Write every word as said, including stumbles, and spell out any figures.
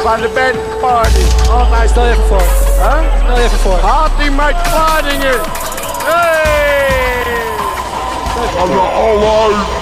van de bandparty. Allebei, stel je even voor. Huh? Stel je even voor. Ultimate Groningen. Hey! Alle, alle.